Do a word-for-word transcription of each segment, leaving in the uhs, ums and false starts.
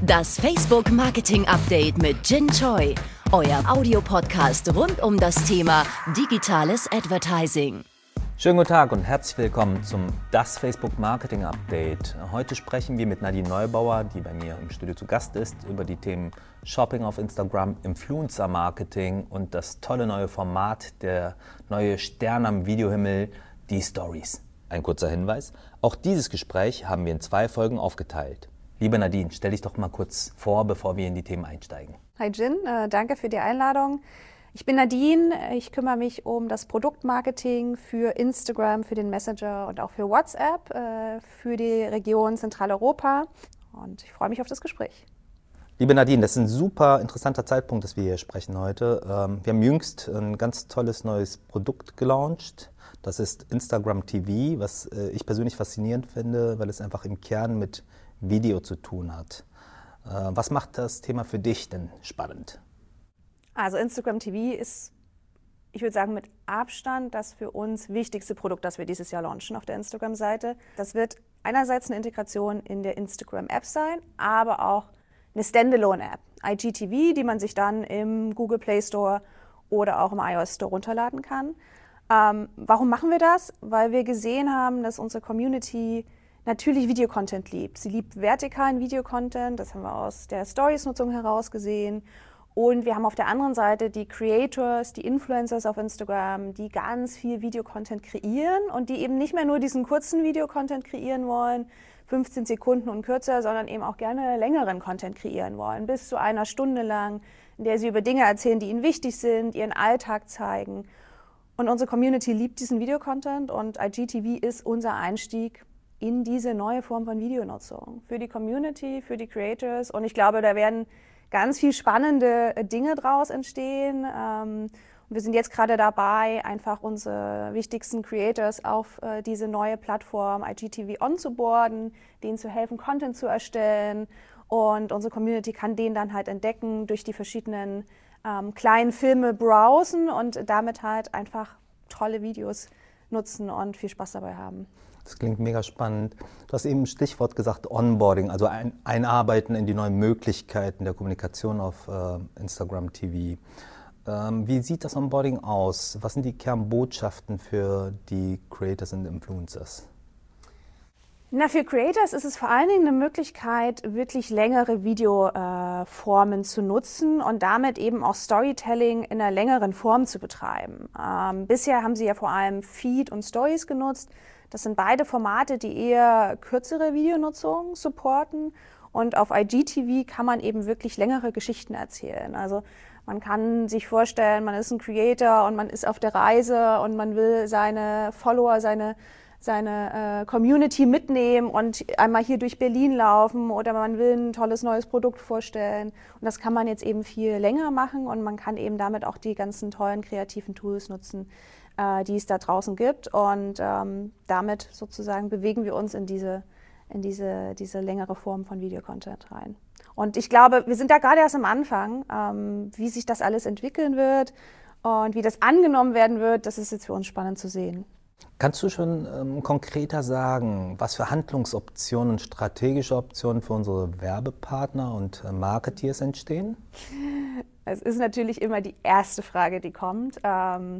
Das Facebook Marketing Update mit Jin Choi, euer Audiopodcast rund um das Thema digitales Advertising. Schönen guten Tag und herzlich willkommen zum Das Facebook Marketing Update. Heute sprechen wir mit Nadine Neubauer, die bei mir im Studio zu Gast ist, über die Themen Shopping auf Instagram, Influencer Marketing und das tolle neue Format, der neue Stern am Videohimmel, die Stories. Ein kurzer Hinweis, auch dieses Gespräch haben wir in zwei Folgen aufgeteilt. Liebe Nadine, stell dich doch mal kurz vor, bevor wir in die Themen einsteigen. Hi Jin, äh, danke für die Einladung. Ich bin Nadine, ich kümmere mich um das Produktmarketing für Instagram, für den Messenger und auch für WhatsApp, äh, für die Region Zentraleuropa und ich freue mich auf das Gespräch. Liebe Nadine, das ist ein super interessanter Zeitpunkt, dass wir hier sprechen heute. Ähm, wir haben jüngst ein ganz tolles neues Produkt gelauncht. Das ist Instagram T V, was äh, ich persönlich faszinierend finde, weil es einfach im Kern mit Video zu tun hat. Äh, was macht das Thema für dich denn spannend? Also Instagram T V ist, ich würde sagen, mit Abstand das für uns wichtigste Produkt, das wir dieses Jahr launchen auf der Instagram-Seite. Das wird einerseits eine Integration in der Instagram-App sein, aber auch eine Standalone-App, I G T V, die man sich dann im Google Play Store oder auch im iOS Store runterladen kann. Ähm, warum machen wir das? Weil wir gesehen haben, dass unsere Community natürlich Videocontent liebt. Sie liebt vertikalen Videocontent, das haben wir aus der Stories-Nutzung heraus gesehen. Und wir haben auf der anderen Seite die Creators, die Influencers auf Instagram, die ganz viel Videocontent kreieren und die eben nicht mehr nur diesen kurzen Videocontent kreieren wollen, fünfzehn Sekunden und kürzer, sondern eben auch gerne längeren Content kreieren wollen, bis zu einer Stunde lang, in der sie über Dinge erzählen, die ihnen wichtig sind, ihren Alltag zeigen. Und unsere Community liebt diesen Videocontent und I G T V ist unser Einstieg in diese neue Form von Videonutzung. Für die Community, für die Creators und ich glaube, da werden ganz viel spannende Dinge draus entstehen. Und wir sind jetzt gerade dabei, einfach unsere wichtigsten Creators auf diese neue Plattform I G T V onzuboarden, denen zu helfen, Content zu erstellen. Und unsere Community kann den dann halt entdecken, durch die verschiedenen ähm, kleinen Filme browsen und damit halt einfach tolle Videos nutzen und viel Spaß dabei haben. Das klingt mega spannend. Du hast eben ein Stichwort gesagt, Onboarding, also ein Einarbeiten in die neuen Möglichkeiten der Kommunikation auf äh, Instagram T V. Ähm, wie sieht das Onboarding aus? Was sind die Kernbotschaften für die Creators und Influencers? Na, für Creators ist es vor allen Dingen eine Möglichkeit, wirklich längere Videoformen äh, zu nutzen und damit eben auch Storytelling in einer längeren Form zu betreiben. Ähm, bisher haben sie ja vor allem Feed und Stories genutzt. Das sind beide Formate, die eher kürzere Videonutzung supporten. Und auf I G T V kann man eben wirklich längere Geschichten erzählen. Also man kann sich vorstellen, man ist ein Creator und man ist auf der Reise und man will seine Follower, seine seine äh, Community mitnehmen und einmal hier durch Berlin laufen oder man will ein tolles neues Produkt vorstellen. Und das kann man jetzt eben viel länger machen und man kann eben damit auch die ganzen tollen kreativen Tools nutzen, äh, die es da draußen gibt. Und ähm, damit sozusagen bewegen wir uns in diese, in diese, diese längere Form von Videocontent rein. Und ich glaube, wir sind da gerade erst am Anfang, ähm, wie sich das alles entwickeln wird und wie das angenommen werden wird, das ist jetzt für uns spannend zu sehen. Kannst du schon ähm, konkreter sagen, was für Handlungsoptionen, strategische Optionen für unsere Werbepartner und äh, Marketeers entstehen? Es ist natürlich immer die erste Frage, die kommt. Ähm,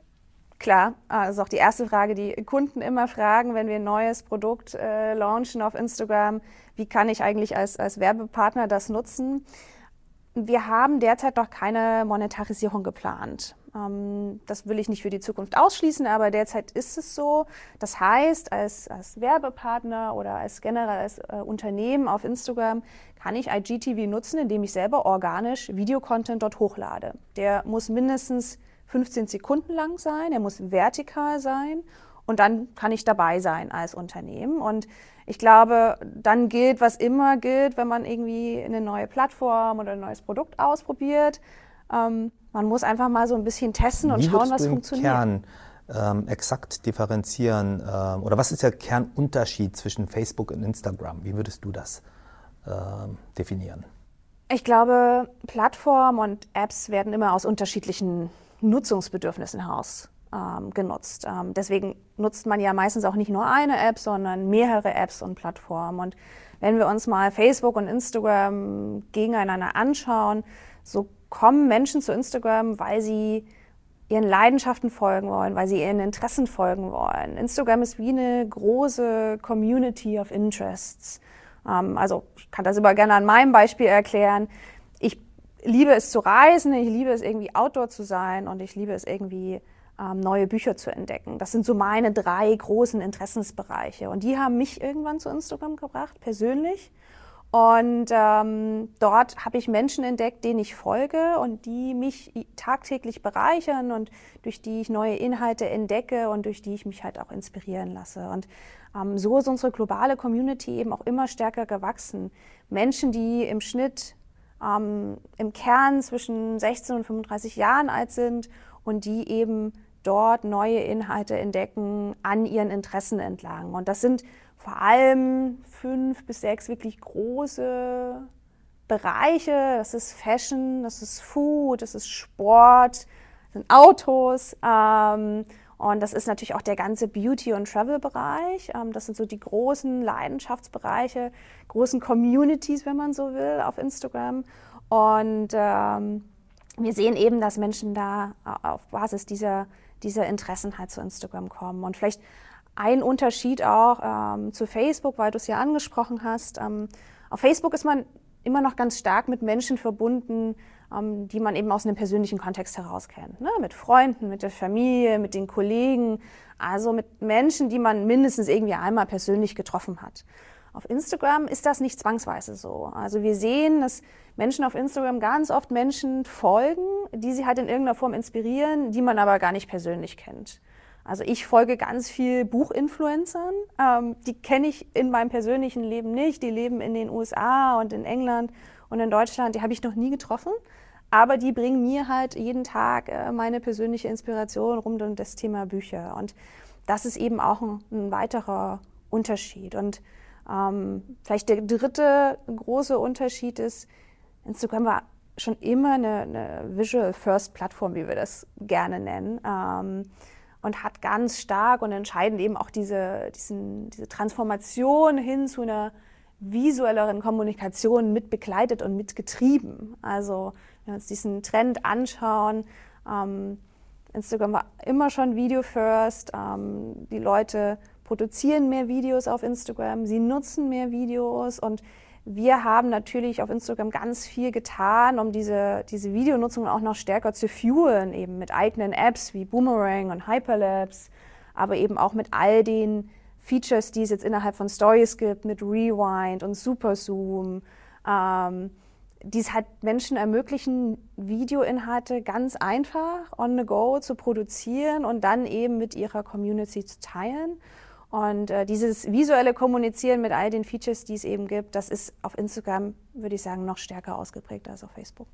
klar, das ist auch die erste Frage, die Kunden immer fragen, wenn wir ein neues Produkt äh, launchen auf Instagram. Wie kann ich eigentlich als, als Werbepartner das nutzen? Wir haben derzeit noch keine Monetarisierung geplant. Das will ich nicht für die Zukunft ausschließen, aber derzeit ist es so. Das heißt, als, als Werbepartner oder als generell als äh, Unternehmen auf Instagram kann ich I G T V nutzen, indem ich selber organisch Videocontent dort hochlade. Der muss mindestens fünfzehn Sekunden lang sein, er muss vertikal sein und dann kann ich dabei sein als Unternehmen. Und ich glaube, dann gilt, was immer gilt, wenn man irgendwie eine neue Plattform oder ein neues Produkt ausprobiert. Ähm, man muss einfach mal so ein bisschen testen und Wie schauen, was du im funktioniert. Kern ähm, exakt differenzieren ähm, oder was ist der Kernunterschied zwischen Facebook und Instagram? Wie würdest du das ähm, definieren? Ich glaube, Plattformen und Apps werden immer aus unterschiedlichen Nutzungsbedürfnissen heraus ähm, genutzt. Ähm, deswegen nutzt man ja meistens auch nicht nur eine App, sondern mehrere Apps und Plattformen. Und wenn wir uns mal Facebook und Instagram gegeneinander anschauen, so kommen Menschen zu Instagram, weil sie ihren Leidenschaften folgen wollen, weil sie ihren Interessen folgen wollen. Instagram ist wie eine große Community of Interests. Ähm, also ich kann das immer gerne an meinem Beispiel erklären. Ich liebe es zu reisen, ich liebe es irgendwie outdoor zu sein und ich liebe es irgendwie ähm, neue Bücher zu entdecken. Das sind so meine drei großen Interessensbereiche und die haben mich irgendwann zu Instagram gebracht, persönlich. Und ähm, dort habe ich Menschen entdeckt, denen ich folge und die mich tagtäglich bereichern und durch die ich neue Inhalte entdecke und durch die ich mich halt auch inspirieren lasse. Und ähm, so ist unsere globale Community eben auch immer stärker gewachsen. Menschen, die im Schnitt ähm, im Kern zwischen sechzehn und fünfunddreißig Jahren alt sind und die eben dort neue Inhalte entdecken an ihren Interessen entlang. Und das sind vor allem fünf bis sechs wirklich große Bereiche. Das ist Fashion, das ist Food, das ist Sport, das sind Autos. Ähm, und das ist natürlich auch der ganze Beauty- und Travel-Bereich. Ähm, das sind so die großen Leidenschaftsbereiche, großen Communities, wenn man so will, auf Instagram. Und ähm, wir sehen eben, dass Menschen da auf Basis dieser, dieser Interessen halt zu Instagram kommen. Und vielleicht ein Unterschied auch ähm, zu Facebook, weil du es ja angesprochen hast. Ähm, auf Facebook ist man immer noch ganz stark mit Menschen verbunden, ähm, die man eben aus einem persönlichen Kontext heraus kennt. Ne? Mit Freunden, mit der Familie, mit den Kollegen, also mit Menschen, die man mindestens irgendwie einmal persönlich getroffen hat. Auf Instagram ist das nicht zwangsweise so. Also wir sehen, dass Menschen auf Instagram ganz oft Menschen folgen, die sie halt in irgendeiner Form inspirieren, die man aber gar nicht persönlich kennt. Also ich folge ganz viel Buchinfluencern, ähm, die kenne ich in meinem persönlichen Leben nicht, die leben in den U S A und in England und in Deutschland, die habe ich noch nie getroffen, aber die bringen mir halt jeden Tag äh, meine persönliche Inspiration rund um das Thema Bücher und das ist eben auch ein, ein weiterer Unterschied und ähm, vielleicht der dritte große Unterschied ist, Instagram war schon immer eine, eine Visual-First-Plattform, wie wir das gerne nennen. Ähm, und hat ganz stark und entscheidend eben auch diese, diesen, diese Transformation hin zu einer visuelleren Kommunikation mit begleitet und mitgetrieben. Also wenn wir uns diesen Trend anschauen, ähm, Instagram war immer schon Video First, ähm, die Leute produzieren mehr Videos auf Instagram, sie nutzen mehr Videos und wir haben natürlich auf Instagram ganz viel getan, um diese, diese Videonutzung auch noch stärker zu fuelen, eben mit eigenen Apps wie Boomerang und Hyperlapse, aber eben auch mit all den Features, die es jetzt innerhalb von Stories gibt, mit Rewind und Superzoom, ähm, die es halt Menschen ermöglichen, Videoinhalte ganz einfach on the go zu produzieren und dann eben mit ihrer Community zu teilen. Und äh, dieses visuelle Kommunizieren mit all den Features, die es eben gibt, das ist auf Instagram, würde ich sagen, noch stärker ausgeprägt als auf Facebook.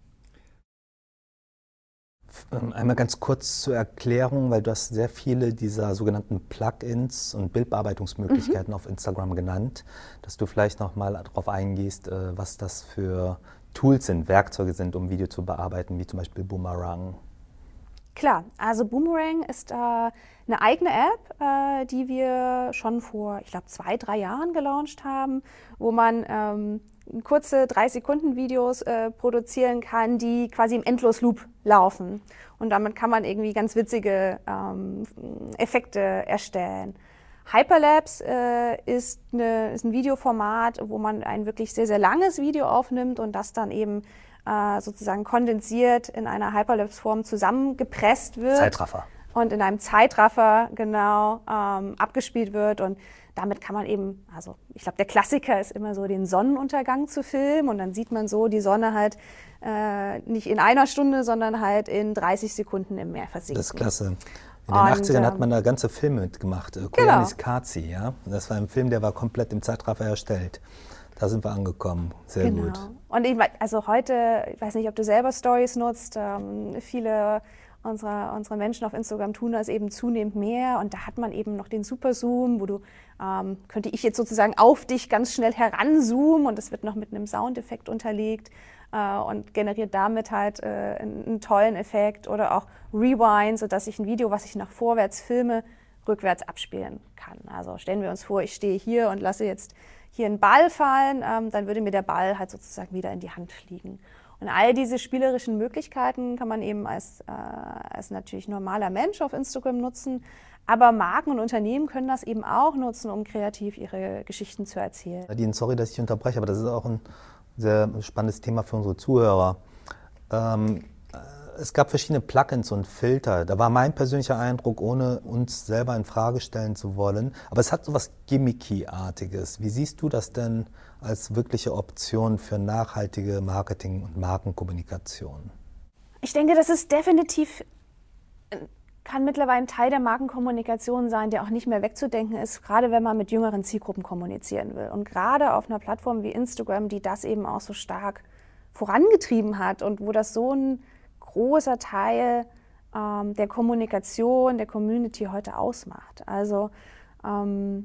Einmal ganz kurz zur Erklärung, weil du hast sehr viele dieser sogenannten Plugins und Bildbearbeitungsmöglichkeiten mhm. auf Instagram genannt, dass du vielleicht noch mal darauf eingehst, was das für Tools sind, Werkzeuge sind, um Video zu bearbeiten, wie zum Beispiel Boomerang. Klar, also Boomerang ist äh, eine eigene App, äh, die wir schon vor, ich glaube, zwei, drei Jahren gelauncht haben, wo man ähm, kurze drei Sekunden Videos äh, produzieren kann, die quasi im Endlosloop laufen. Und damit kann man irgendwie ganz witzige ähm, Effekte erstellen. Hyperlapse äh, ist, eine, ist ein Videoformat, wo man ein wirklich sehr, sehr langes Video aufnimmt und das dann eben äh, sozusagen kondensiert in einer Hyperlapse-Form zusammengepresst wird. Zeitraffer. Und in einem Zeitraffer genau ähm, abgespielt wird und damit kann man eben, also ich glaube, der Klassiker ist immer so, den Sonnenuntergang zu filmen und dann sieht man so die Sonne halt äh, nicht in einer Stunde, sondern halt in dreißig Sekunden im Meer versinken. Das ist klasse. In den und, achtzigern hat man da ganze Filme mitgemacht. Äh, Koyanis genau. Kazi, ja. Das war ein Film, der war komplett im Zeitraffer erstellt. Da sind wir angekommen. Sehr genau. gut. Und ich, also heute, ich weiß nicht, ob du selber Stories nutzt, ähm, viele Unsere, unsere Menschen auf Instagram tun das eben zunehmend mehr und da hat man eben noch den Superzoom, wo du, ähm, könnte ich jetzt sozusagen auf dich ganz schnell heranzoomen und das wird noch mit einem Soundeffekt unterlegt äh, und generiert damit halt äh, einen, einen tollen Effekt oder auch Rewind, sodass ich ein Video, was ich nach vorwärts filme, rückwärts abspielen kann. Also stellen wir uns vor, ich stehe hier und lasse jetzt hier ein Ball fallen, ähm, dann würde mir der Ball halt sozusagen wieder in die Hand fliegen. Und all diese spielerischen Möglichkeiten kann man eben als, äh, als natürlich normaler Mensch auf Instagram nutzen. Aber Marken und Unternehmen können das eben auch nutzen, um kreativ ihre Geschichten zu erzählen. Nadine, sorry, dass ich unterbreche, aber das ist auch ein sehr spannendes Thema für unsere Zuhörer. Ähm, es gab verschiedene Plugins und Filter. Da war mein persönlicher Eindruck, ohne uns selber in Frage stellen zu wollen. Aber es hat so was Gimmicky-artiges. Wie siehst du das denn als wirkliche Option für nachhaltige Marketing- und Markenkommunikation? Ich denke, das ist definitiv, kann mittlerweile ein Teil der Markenkommunikation sein, der auch nicht mehr wegzudenken ist, gerade wenn man mit jüngeren Zielgruppen kommunizieren will. Und gerade auf einer Plattform wie Instagram, die das eben auch so stark vorangetrieben hat und wo das so ein großer Teil ähm, der Kommunikation, der Community heute ausmacht. Also ähm,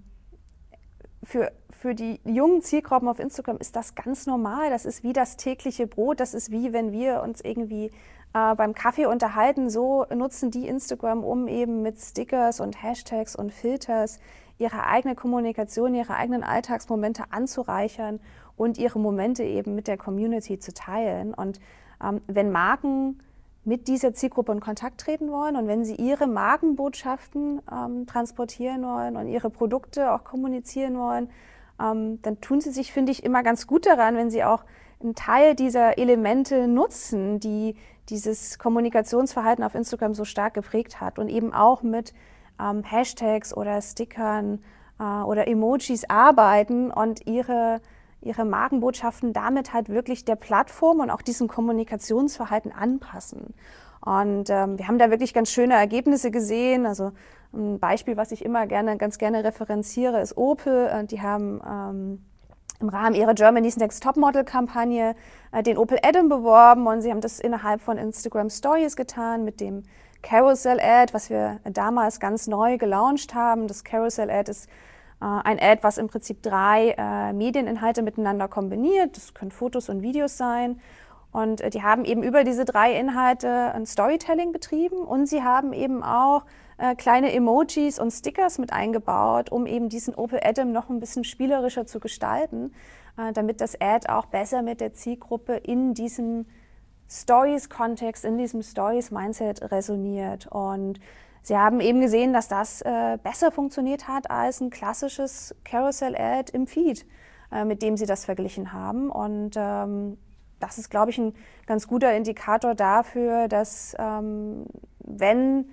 für, für die jungen Zielgruppen auf Instagram ist das ganz normal. Das ist wie das tägliche Brot. Das ist wie, wenn wir uns irgendwie äh, beim Kaffee unterhalten. So nutzen die Instagram, um eben mit Stickers und Hashtags und Filters ihre eigene Kommunikation, ihre eigenen Alltagsmomente anzureichern und ihre Momente eben mit der Community zu teilen. Und ähm, wenn Marken mit dieser Zielgruppe in Kontakt treten wollen und wenn sie ihre Markenbotschaften ähm, transportieren wollen und ihre Produkte auch kommunizieren wollen, ähm, dann tun sie sich, finde ich, immer ganz gut daran, wenn sie auch einen Teil dieser Elemente nutzen, die dieses Kommunikationsverhalten auf Instagram so stark geprägt hat und eben auch mit ähm, Hashtags oder Stickern äh, oder Emojis arbeiten und ihre ihre Markenbotschaften damit halt wirklich der Plattform und auch diesem Kommunikationsverhalten anpassen. Und ähm, wir haben da wirklich ganz schöne Ergebnisse gesehen. Also ein Beispiel, was ich immer gerne, ganz gerne referenziere, ist Opel. Die haben ähm, im Rahmen ihrer Germany's Next Topmodel-Kampagne äh, den Opel Adam beworben und sie haben das innerhalb von Instagram Stories getan mit dem Carousel-Ad, was wir damals ganz neu gelauncht haben. Das Carousel-Ad ist ein Ad, was im Prinzip drei äh, Medieninhalte miteinander kombiniert. Das können Fotos und Videos sein. Und äh, die haben eben über diese drei Inhalte ein Storytelling betrieben und sie haben eben auch äh, kleine Emojis und Stickers mit eingebaut, um eben diesen Opel Adam noch ein bisschen spielerischer zu gestalten, äh, damit das Ad auch besser mit der Zielgruppe in diesem Stories-Kontext, in diesem Stories-Mindset resoniert. Und sie haben eben gesehen, dass das äh, besser funktioniert hat als ein klassisches Carousel-Ad im Feed, äh, mit dem sie das verglichen haben. Und ähm, das ist, glaube ich, ein ganz guter Indikator dafür, dass ähm, wenn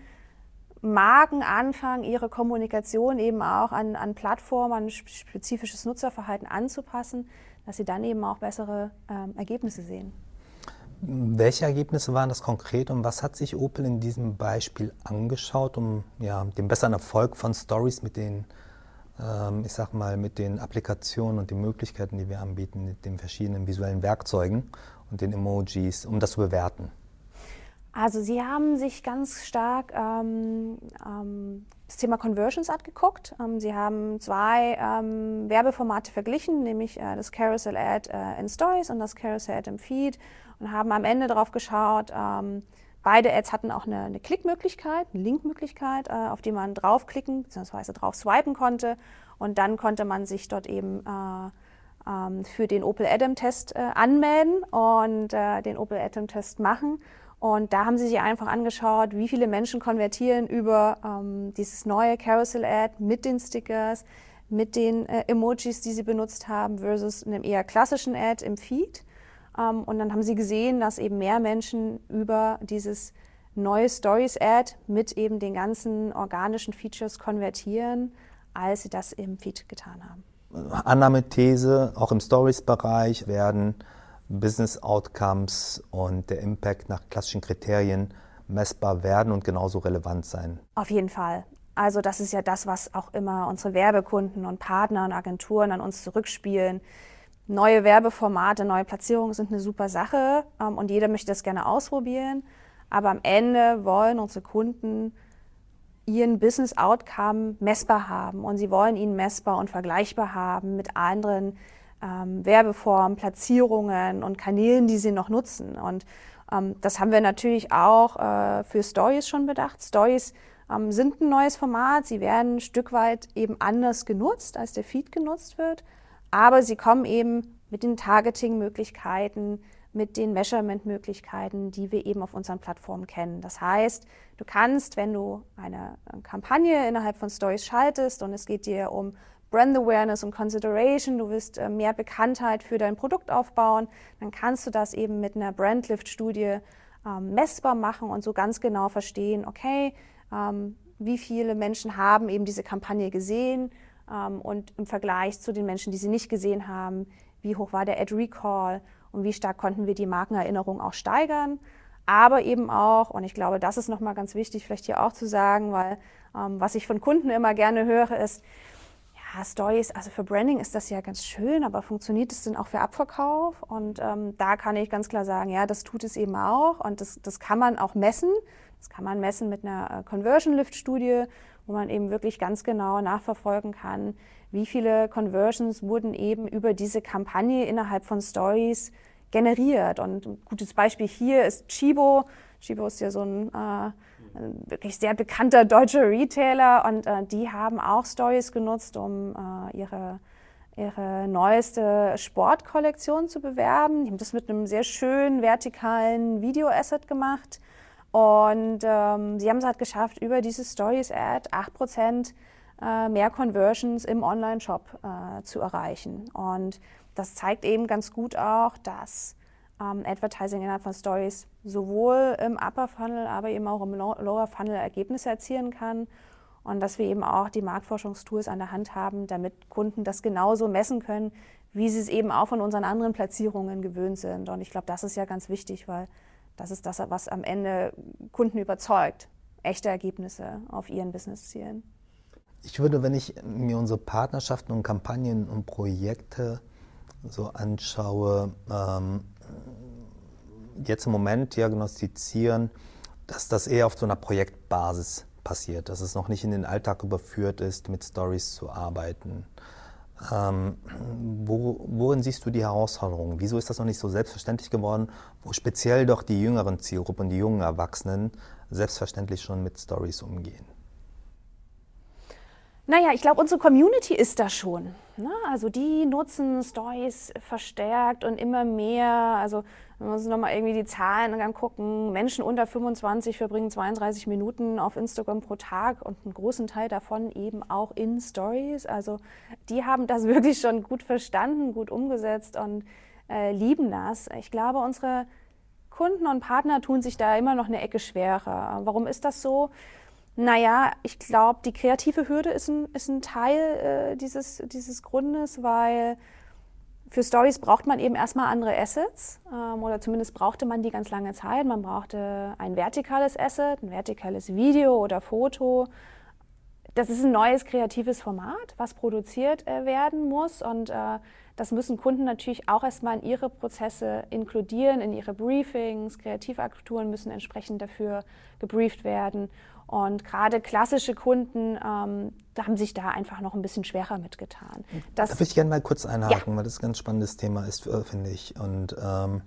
Marken anfangen, ihre Kommunikation eben auch an, an Plattformen, an spezifisches Nutzerverhalten anzupassen, dass sie dann eben auch bessere ähm, Ergebnisse sehen. Welche Ergebnisse waren das konkret und was hat sich Opel in diesem Beispiel angeschaut, um ja, den besseren Erfolg von Stories mit den, ähm, ich sag mal, mit den Applikationen und den Möglichkeiten, die wir anbieten, mit den verschiedenen visuellen Werkzeugen und den Emojis, um das zu bewerten? Also sie haben sich ganz stark ähm, ähm, das Thema Conversions angeguckt. Ähm, sie haben zwei ähm, Werbeformate verglichen, nämlich äh, das Carousel Ad äh, in Stories und das Carousel Ad im Feed und haben am Ende darauf geschaut, ähm, beide Ads hatten auch eine, eine Klickmöglichkeit, eine Linkmöglichkeit, äh, auf die man draufklicken bzw. drauf swipen konnte und dann konnte man sich dort eben äh, ähm, für den Opel Adam-Test äh, anmelden und äh, den Opel Adam-Test machen. Und da haben sie sich einfach angeschaut, wie viele Menschen konvertieren über ähm, dieses neue Carousel-Ad mit den Stickers, mit den äh, Emojis, die sie benutzt haben, versus einem eher klassischen Ad im Feed. Ähm, und dann haben sie gesehen, dass eben mehr Menschen über dieses neue Stories-Ad mit eben den ganzen organischen Features konvertieren, als sie das im Feed getan haben. Annahme, These, auch im Stories-Bereich werden Business Outcomes und der Impact nach klassischen Kriterien messbar werden und genauso relevant sein. Auf jeden Fall. Also das ist ja das, was auch immer unsere Werbekunden und Partner und Agenturen an uns zurückspielen. Neue Werbeformate, neue Platzierungen sind eine super Sache und jeder möchte das gerne ausprobieren. Aber am Ende wollen unsere Kunden ihren Business Outcome messbar haben und sie wollen ihn messbar und vergleichbar haben mit anderen Ähm, Werbeformen, Platzierungen und Kanälen, die sie noch nutzen. Und ähm, das haben wir natürlich auch äh, für Stories schon bedacht. Stories ähm, sind ein neues Format. Sie werden ein Stück weit eben anders genutzt, als der Feed genutzt wird. aber sie kommen eben mit den Targeting-Möglichkeiten, mit den Measurement-Möglichkeiten, die wir eben auf unseren Plattformen kennen. Das heißt, du kannst, wenn du eine Kampagne innerhalb von Stories schaltest und es geht dir um Brand Awareness und Consideration, du willst mehr Bekanntheit für dein Produkt aufbauen, dann kannst du das eben mit einer Brandlift-Studie ähm, messbar machen und so ganz genau verstehen, okay, ähm, wie viele Menschen haben eben diese Kampagne gesehen ähm, und im Vergleich zu den Menschen, die sie nicht gesehen haben, wie hoch war der Ad Recall und wie stark konnten wir die Markenerinnerung auch steigern. Aber eben auch, und ich glaube, das ist nochmal ganz wichtig, vielleicht hier auch zu sagen, weil ähm, was ich von Kunden immer gerne höre, ist, ja, Stories, also für Branding ist das ja ganz schön, aber funktioniert es denn auch für Abverkauf? Und ähm, da kann ich ganz klar sagen, ja, das tut es eben auch und das, das kann man auch messen. Das kann man messen mit einer Conversion-Lift-Studie, wo man eben wirklich ganz genau nachverfolgen kann, wie viele Conversions wurden eben über diese Kampagne innerhalb von Stories generiert. Und ein gutes Beispiel hier ist Tchibo. Tchibo ist ja so ein äh, wirklich sehr bekannter deutscher Retailer und äh, die haben auch Stories genutzt, um äh, ihre, ihre neueste Sportkollektion zu bewerben. Die haben das mit einem sehr schönen vertikalen Video-Asset gemacht und ähm, sie haben es halt geschafft, über diese Stories-Ad acht Prozent äh, mehr Conversions im Online-Shop äh, zu erreichen. Und das zeigt eben ganz gut auch, dass Um, Advertising innerhalb von Stories sowohl im Upper Funnel, aber eben auch im Lower Funnel Ergebnisse erzielen kann und dass wir eben auch die Marktforschungstools an der Hand haben, damit Kunden das genauso messen können, wie sie es eben auch von unseren anderen Platzierungen gewöhnt sind. Und ich glaube, das ist ja ganz wichtig, weil das ist das, was am Ende Kunden überzeugt, echte Ergebnisse auf ihren Businesszielen. Ich würde, wenn ich mir unsere Partnerschaften und Kampagnen und Projekte so anschaue, ähm, jetzt im Moment diagnostizieren, dass das eher auf so einer Projektbasis passiert, dass es noch nicht in den Alltag überführt ist, mit Stories zu arbeiten. Ähm, wo, worin siehst du die Herausforderungen? Wieso ist das noch nicht so selbstverständlich geworden, wo speziell doch die jüngeren Zielgruppen, die jungen Erwachsenen selbstverständlich schon mit Stories umgehen? Naja, ich glaube, unsere Community ist da schon. Ne? Also die nutzen Stories verstärkt und immer mehr. Also wenn wir uns nochmal irgendwie die Zahlen angucken, Menschen unter fünfundzwanzig verbringen zweiunddreißig Minuten auf Instagram pro Tag und einen großen Teil davon eben auch in Stories. Also die haben das wirklich schon gut verstanden, gut umgesetzt und äh, lieben das. Ich glaube, unsere Kunden und Partner tun sich da immer noch eine Ecke schwerer. Warum ist das so? Naja, ich glaube, die kreative Hürde ist ein, ist ein Teil äh, dieses, dieses Grundes, weil für Stories braucht man eben erstmal andere Assets ähm, oder zumindest brauchte man die ganz lange Zeit. Man brauchte ein vertikales Asset, ein vertikales Video oder Foto. Das ist ein neues kreatives Format, was produziert äh, werden muss und äh, das müssen Kunden natürlich auch erstmal in ihre Prozesse inkludieren, in ihre Briefings. Kreativagenturen müssen entsprechend dafür gebrieft werden. Und gerade klassische Kunden ähm, da haben sich da einfach noch ein bisschen schwerer mitgetan. Das, da würde ich gerne mal kurz einhaken, ja. weil das ein ganz spannendes Thema ist, finde ich. Und ähm,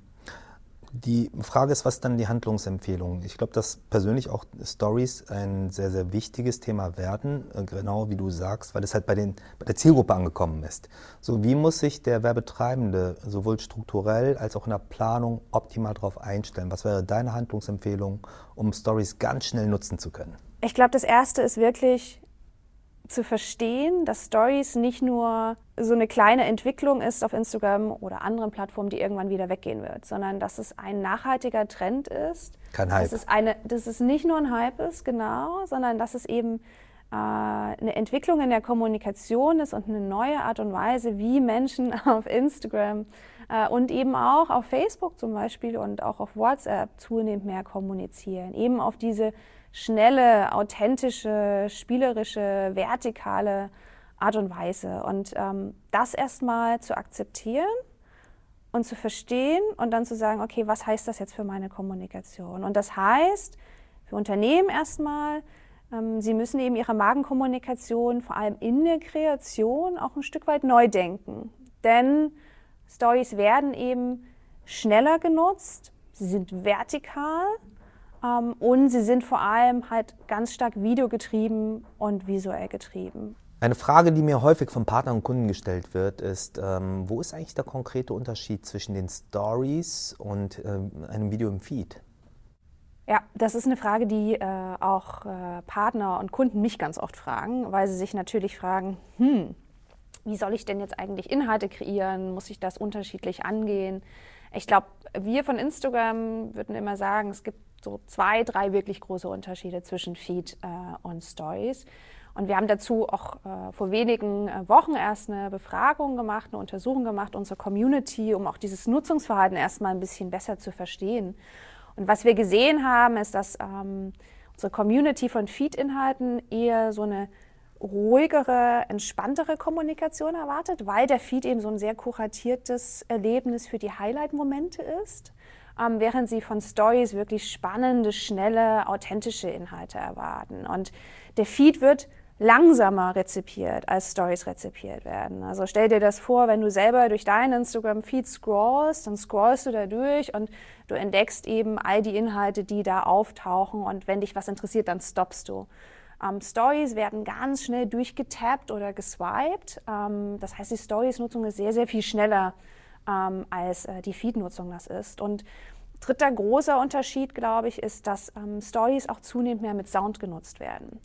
die Frage ist, was dann die Handlungsempfehlung? Ich glaube, dass persönlich auch Stories ein sehr, sehr wichtiges Thema werden, genau wie du sagst, weil es halt bei, den, bei der Zielgruppe angekommen ist. So, wie muss sich der Werbetreibende sowohl strukturell als auch in der Planung optimal darauf einstellen? Was wäre deine Handlungsempfehlung, um Stories ganz schnell nutzen zu können? Ich glaube, das Erste ist wirklich zu verstehen, dass Stories nicht nur so eine kleine Entwicklung ist auf Instagram oder anderen Plattformen, die irgendwann wieder weggehen wird, sondern dass es ein nachhaltiger Trend ist. Kein Hype. Dass es, eine, dass es nicht nur ein Hype ist, genau, sondern dass es eben äh, eine Entwicklung in der Kommunikation ist und eine neue Art und Weise, wie Menschen auf Instagram äh, und eben auch auf Facebook zum Beispiel und auch auf WhatsApp zunehmend mehr kommunizieren. Eben auf diese schnelle, authentische, spielerische, vertikale Art und Weise. Und ähm, das erstmal zu akzeptieren und zu verstehen und dann zu sagen, okay, was heißt das jetzt für meine Kommunikation? Und das heißt für Unternehmen erstmal, ähm, sie müssen eben ihre Markenkommunikation vor allem in der Kreation auch ein Stück weit neu denken. Denn Stories werden eben schneller genutzt, sie sind vertikal, Um, und sie sind vor allem halt ganz stark videogetrieben und visuell getrieben. Eine Frage, die mir häufig von Partnern und Kunden gestellt wird, ist, ähm, wo ist eigentlich der konkrete Unterschied zwischen den Stories und ähm, einem Video im Feed? Ja, das ist eine Frage, die äh, auch äh, Partner und Kunden mich ganz oft fragen, weil sie sich natürlich fragen, hm, wie soll ich denn jetzt eigentlich Inhalte kreieren? Muss ich das unterschiedlich angehen? Ich glaube, wir von Instagram würden immer sagen, es gibt so zwei, drei wirklich große Unterschiede zwischen Feed äh, und Stories. Und wir haben dazu auch äh, vor wenigen äh, Wochen erst eine Befragung gemacht, eine Untersuchung gemacht, unsere Community, um auch dieses Nutzungsverhalten erstmal ein bisschen besser zu verstehen. Und was wir gesehen haben, ist, dass ähm, unsere Community von Feed-Inhalten eher so eine ruhigere, entspanntere Kommunikation erwartet, weil der Feed eben so ein sehr kuratiertes Erlebnis für die Highlight-Momente ist, ähm, während sie von Stories wirklich spannende, schnelle, authentische Inhalte erwarten. Und der Feed wird langsamer rezipiert, als Stories rezipiert werden. Also stell dir das vor, wenn du selber durch deinen Instagram-Feed scrollst, dann scrollst du da durch und du entdeckst eben all die Inhalte, die da auftauchen, und wenn dich was interessiert, dann stoppst du. Ähm, Stories werden ganz schnell durchgetappt oder geswiped. Ähm, das heißt, die Stories-Nutzung ist sehr, sehr viel schneller, ähm, als äh, die Feed-Nutzung das ist. Und dritter großer Unterschied, glaube ich, ist, dass ähm, Stories auch zunehmend mehr mit Sound genutzt werden.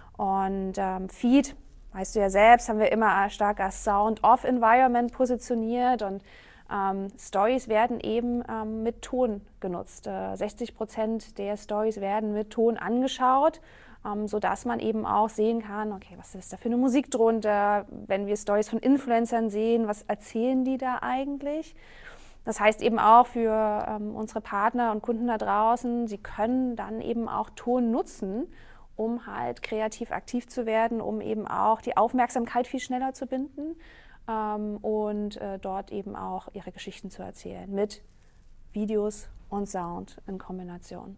Und ähm, Feed, weißt du ja selbst, haben wir immer stark als Sound-Off-Environment positioniert, und ähm, Stories werden eben ähm, mit Ton genutzt. Äh, sechzig Prozent der Stories werden mit Ton angeschaut, ähm, sodass man eben auch sehen kann, okay, was ist da für eine Musik drunter, wenn wir Stories von Influencern sehen, was erzählen die da eigentlich? Das heißt eben auch für ähm, unsere Partner und Kunden da draußen, sie können dann eben auch Ton nutzen, um halt kreativ aktiv zu werden, um eben auch die Aufmerksamkeit viel schneller zu binden ähm, und äh, dort eben auch ihre Geschichten zu erzählen mit Videos und Sound in Kombination.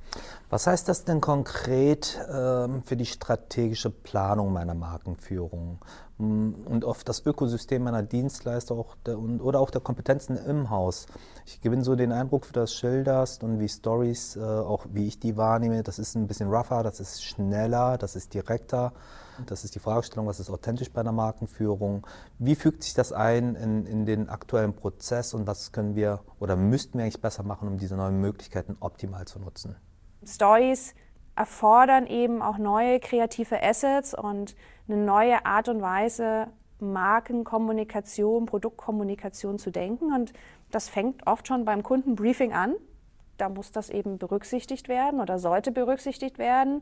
Was heißt das denn konkret ähm, für die strategische Planung meiner Markenführung und auf das Ökosystem meiner Dienstleister auch der, und, oder auch der Kompetenzen im Haus? Ich gewinne so den Eindruck, wie du das schilderst und wie Stories, äh, auch wie ich die wahrnehme, das ist ein bisschen rougher, das ist schneller, das ist direkter. Das ist die Fragestellung, was ist authentisch bei einer Markenführung? Wie fügt sich das ein in, in den aktuellen Prozess und was können wir oder müssten wir eigentlich besser machen, um diese neuen Möglichkeiten optimal zu nutzen? Stories erfordern eben auch neue kreative Assets und eine neue Art und Weise, Markenkommunikation, Produktkommunikation zu denken. Und das fängt oft schon beim Kundenbriefing an. Da muss das eben berücksichtigt werden oder sollte berücksichtigt werden.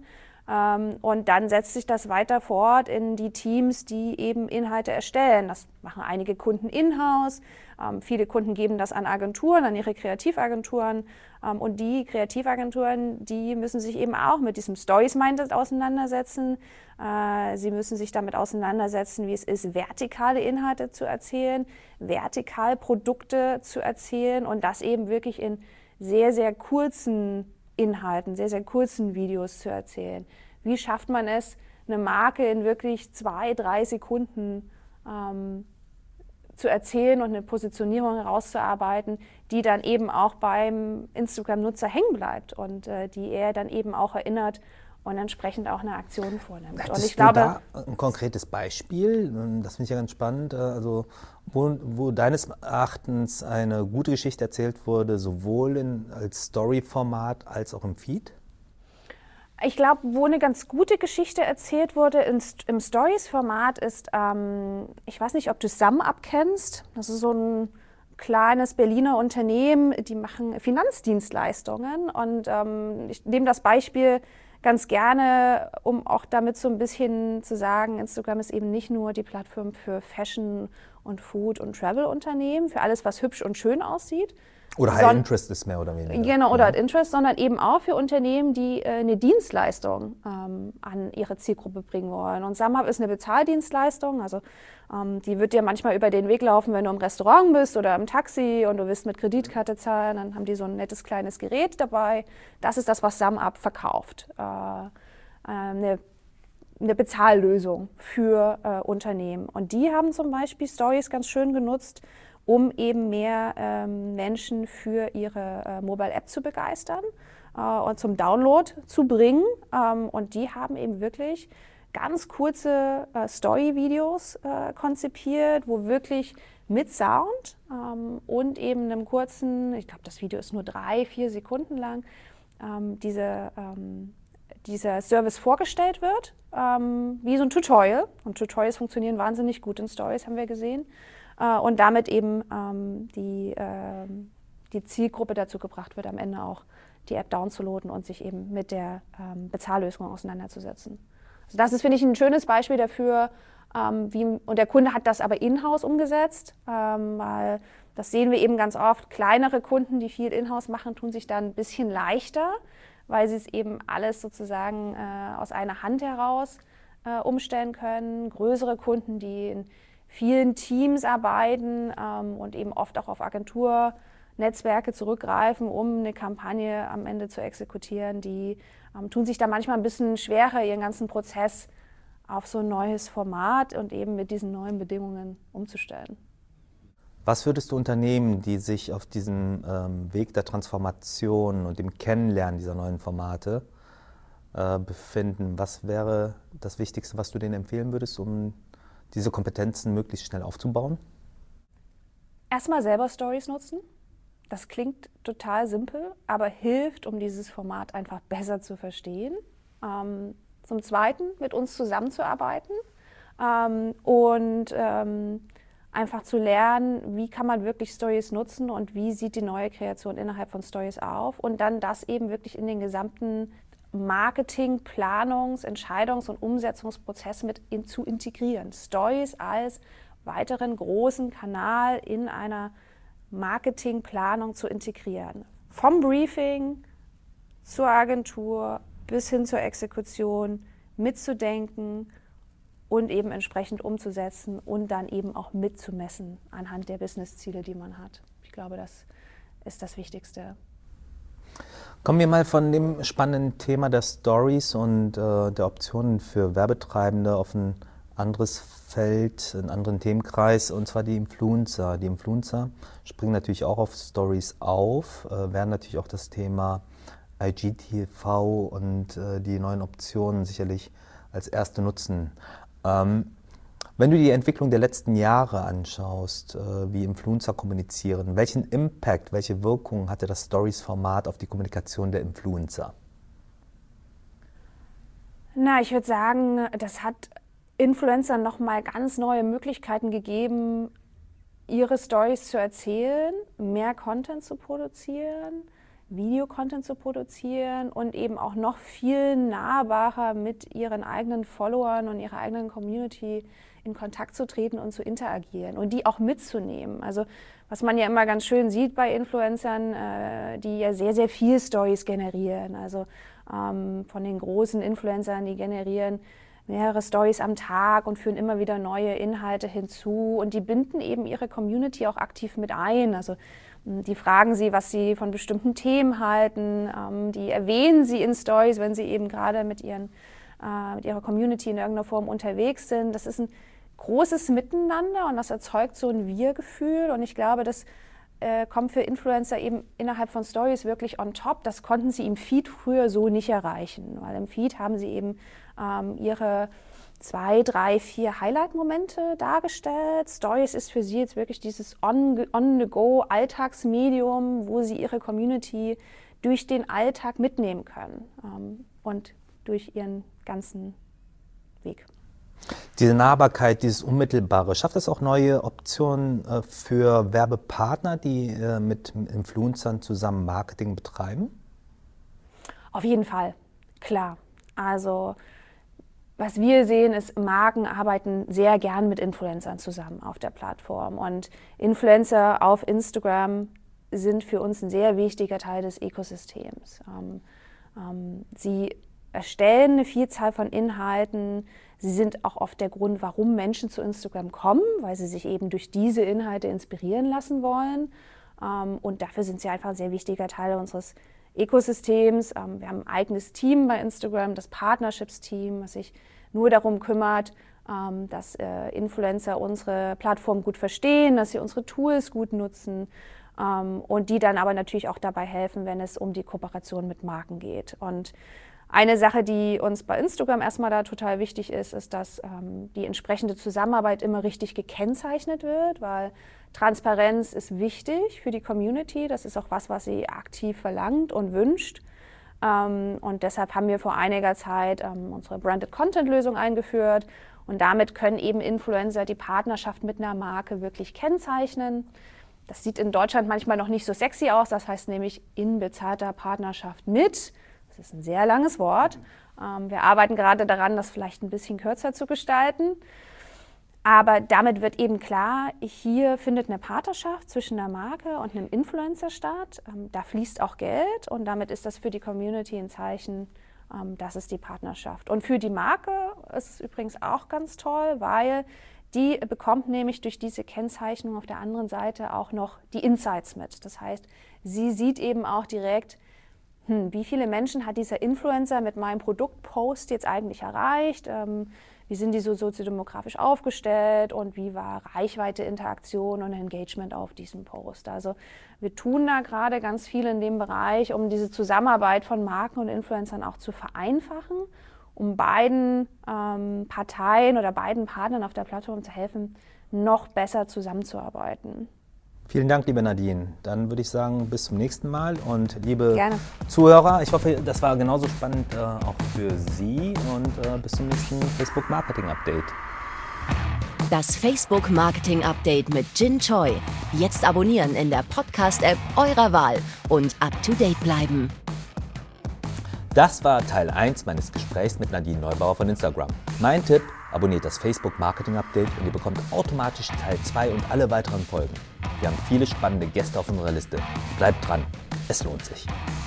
Und dann setzt sich das weiter fort in die Teams, die eben Inhalte erstellen. Das machen einige Kunden in-house. Viele Kunden geben das an Agenturen, an ihre Kreativagenturen. Und die Kreativagenturen, die müssen sich eben auch mit diesem Stories-Mindset auseinandersetzen. Sie müssen sich damit auseinandersetzen, wie es ist, vertikale Inhalte zu erzählen, vertikal Produkte zu erzählen und das eben wirklich in sehr, sehr kurzen Inhalten, sehr, sehr kurzen Videos zu erzählen. Wie schafft man es, eine Marke in wirklich zwei, drei Sekunden ähm, zu erzählen und eine Positionierung herauszuarbeiten, die dann eben auch beim Instagram-Nutzer hängen bleibt und äh, die er dann eben auch erinnert und entsprechend auch eine Aktion vornimmt. Hattest und ich du glaube, da ein konkretes Beispiel? Das finde ich ja ganz spannend. Also wo, wo deines Erachtens eine gute Geschichte erzählt wurde, sowohl in, als Story-Format als auch im Feed? Ich glaube, wo eine ganz gute Geschichte erzählt wurde in, im Stories-Format ist, ähm, ich weiß nicht, ob du SumUp kennst. Das ist so ein kleines Berliner Unternehmen, die machen Finanzdienstleistungen. Und ähm, ich nehme das Beispiel ganz gerne, um auch damit so ein bisschen zu sagen, Instagram ist eben nicht nur die Plattform für Fashion und Food und Travel-Unternehmen, für alles, was hübsch und schön aussieht. Oder High Son- Interest ist mehr oder weniger. Genau, oder High Interest, sondern eben auch für Unternehmen, die äh, eine Dienstleistung ähm, an ihre Zielgruppe bringen wollen. Und SumUp ist eine Bezahldienstleistung, also ähm, die wird dir manchmal über den Weg laufen, wenn du im Restaurant bist oder im Taxi und du willst mit Kreditkarte zahlen, dann haben die so ein nettes kleines Gerät dabei. Das ist das, was SumUp verkauft. Äh, äh, eine, eine Bezahllösung für äh, Unternehmen. Und die haben zum Beispiel Stories ganz schön genutzt, um eben mehr ähm, Menschen für ihre äh, Mobile-App zu begeistern äh, und zum Download zu bringen. Ähm, und die haben eben wirklich ganz kurze äh, Story-Videos äh, konzipiert, wo wirklich mit Sound ähm, und eben einem kurzen, ich glaube, das Video ist nur drei, vier Sekunden lang, ähm, diese, ähm, dieser Service vorgestellt wird, ähm, wie so ein Tutorial. Und Tutorials funktionieren wahnsinnig gut in Stories, haben wir gesehen. Äh, und damit eben ähm, die, äh, die Zielgruppe dazu gebracht wird, am Ende auch die App downzuladen und sich eben mit der ähm, Bezahllösung auseinanderzusetzen. Also das ist, finde ich, ein schönes Beispiel dafür, ähm, wie, und der Kunde hat das aber in-house umgesetzt, ähm, weil das sehen wir eben ganz oft, kleinere Kunden, die viel in-house machen, tun sich da ein bisschen leichter, weil sie es eben alles sozusagen äh, aus einer Hand heraus äh, umstellen können. Größere Kunden, die in vielen Teams arbeiten ähm, und eben oft auch auf Agenturnetzwerke zurückgreifen, um eine Kampagne am Ende zu exekutieren, die ähm, tun sich da manchmal ein bisschen schwerer, ihren ganzen Prozess auf so ein neues Format und eben mit diesen neuen Bedingungen umzustellen. Was würdest du Unternehmen, die sich auf diesem ähm, Weg der Transformation und dem Kennenlernen dieser neuen Formate äh, befinden, was wäre das Wichtigste, was du denen empfehlen würdest, um diese Kompetenzen möglichst schnell aufzubauen? Erstmal selber Stories nutzen. Das klingt total simpel, aber hilft, um dieses Format einfach besser zu verstehen. Ähm, zum Zweiten, mit uns zusammenzuarbeiten ähm, und ähm, einfach zu lernen, wie kann man wirklich Stories nutzen und wie sieht die neue Kreation innerhalb von Stories auf und dann das eben wirklich in den gesamten Marketing-, Planungs-, Entscheidungs- und Umsetzungsprozess mit in, zu integrieren. Stories als weiteren großen Kanal in einer Marketingplanung zu integrieren. Vom Briefing zur Agentur bis hin zur Exekution mitzudenken und eben entsprechend umzusetzen und dann eben auch mitzumessen anhand der Businessziele, die man hat. Ich glaube, das ist das Wichtigste. Kommen wir mal von dem spannenden Thema der Stories und äh, der Optionen für Werbetreibende auf ein anderes Feld, einen anderen Themenkreis, und zwar die Influencer. Die Influencer springen natürlich auch auf Stories auf, äh, werden natürlich auch das Thema I G T V und äh, die neuen Optionen sicherlich als erste nutzen. Ähm, wenn du die Entwicklung der letzten Jahre anschaust, äh, wie Influencer kommunizieren, welchen Impact, welche Wirkung hatte das Stories-Format auf die Kommunikation der Influencer? Na, ich würde sagen, das hat Influencern nochmal ganz neue Möglichkeiten gegeben, ihre Stories zu erzählen, mehr Content zu produzieren, Videocontent zu produzieren und eben auch noch viel nahbarer mit ihren eigenen Followern und ihrer eigenen Community in Kontakt zu treten und zu interagieren und die auch mitzunehmen. Also was man ja immer ganz schön sieht bei Influencern, äh, die ja sehr, sehr viel Stories generieren. Also ähm, von den großen Influencern, die generieren mehrere Stories am Tag und führen immer wieder neue Inhalte hinzu und die binden eben ihre Community auch aktiv mit ein. Also die fragen sie, was sie von bestimmten Themen halten, ähm, die erwähnen sie in Stories, wenn sie eben gerade mit, ihren, äh, mit ihrer Community in irgendeiner Form unterwegs sind. Das ist ein großes Miteinander und das erzeugt so ein Wir-Gefühl und ich glaube, das äh, kommt für Influencer eben innerhalb von Stories wirklich on top. Das konnten sie im Feed früher so nicht erreichen, weil im Feed haben sie eben ähm, ihre zwei, drei, vier Highlight-Momente dargestellt. Stories ist für sie jetzt wirklich dieses On-the-Go-Alltagsmedium, wo sie ihre Community durch den Alltag mitnehmen können ähm, und durch ihren ganzen Weg. Diese Nahbarkeit, dieses Unmittelbare, schafft das auch neue Optionen äh, für Werbepartner, die äh, mit Influencern zusammen Marketing betreiben? Auf jeden Fall, klar. Also was wir sehen, ist, Marken arbeiten sehr gern mit Influencern zusammen auf der Plattform. Und Influencer auf Instagram sind für uns ein sehr wichtiger Teil des Ökosystems. Ähm, ähm, sie erstellen eine Vielzahl von Inhalten. Sie sind auch oft der Grund, warum Menschen zu Instagram kommen, weil sie sich eben durch diese Inhalte inspirieren lassen wollen. Ähm, und dafür sind sie einfach ein sehr wichtiger Teil unseres Ökosystems. Ähm, wir haben ein eigenes Team bei Instagram, das Partnerships-Team, was sich nur darum kümmert, ähm, dass äh, Influencer unsere Plattform gut verstehen, dass sie unsere Tools gut nutzen ähm, und die dann aber natürlich auch dabei helfen, wenn es um die Kooperation mit Marken geht. Und Eine Sache, die uns bei Instagram erstmal da total wichtig ist, ist, dass ähm, die entsprechende Zusammenarbeit immer richtig gekennzeichnet wird, weil Transparenz ist wichtig für die Community. Das ist auch was, was sie aktiv verlangt und wünscht. Ähm, und deshalb haben wir vor einiger Zeit ähm, unsere Branded Content Lösung eingeführt. Und damit können eben Influencer die Partnerschaft mit einer Marke wirklich kennzeichnen. Das sieht in Deutschland manchmal noch nicht so sexy aus. Das heißt nämlich in bezahlter Partnerschaft mit. Das ist ein sehr langes Wort. Ähm, wir arbeiten gerade daran, das vielleicht ein bisschen kürzer zu gestalten. Aber damit wird eben klar, hier findet eine Partnerschaft zwischen einer Marke und einem Influencer statt. Ähm, da fließt auch Geld und damit ist das für die Community ein Zeichen, ähm, das ist die Partnerschaft. Und für die Marke ist es übrigens auch ganz toll, weil die bekommt nämlich durch diese Kennzeichnung auf der anderen Seite auch noch die Insights mit. Das heißt, sie sieht eben auch direkt, hm, wie viele Menschen hat dieser Influencer mit meinem Produktpost jetzt eigentlich erreicht? Ähm, wie sind die so soziodemografisch aufgestellt und wie war Reichweite, Interaktion und Engagement auf diesem Post? Also wir tun da gerade ganz viel in dem Bereich, um diese Zusammenarbeit von Marken und Influencern auch zu vereinfachen, um beiden ähm, Parteien oder beiden Partnern auf der Plattform zu helfen, noch besser zusammenzuarbeiten. Vielen Dank, liebe Nadine. Dann würde ich sagen, bis zum nächsten Mal. Und liebe Gerne. Zuhörer, ich hoffe, das war genauso spannend äh, auch für Sie. Und äh, bis zum nächsten Facebook Marketing Update. Das Facebook Marketing Update mit Jin Choi. Jetzt abonnieren in der Podcast-App eurer Wahl und up to date bleiben. Das war Teil eins meines Gesprächs mit Nadine Neubauer von Instagram. Mein Tipp: Abonniert das Facebook Marketing Update und ihr bekommt automatisch Teil zwei und alle weiteren Folgen. Wir haben viele spannende Gäste auf unserer Liste. Bleibt dran, es lohnt sich.